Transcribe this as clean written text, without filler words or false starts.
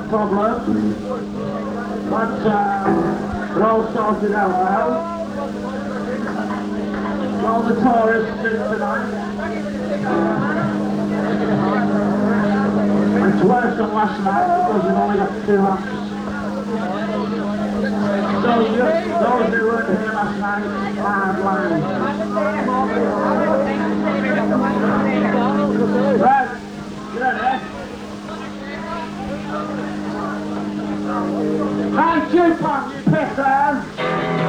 problem, but we're all sorted out now. All the tourists in tonight. It's worse than last night because we've only got 2 laps. So those who weren't here last night are blind. Right, get out there. Hey, Jupiter, you pisser!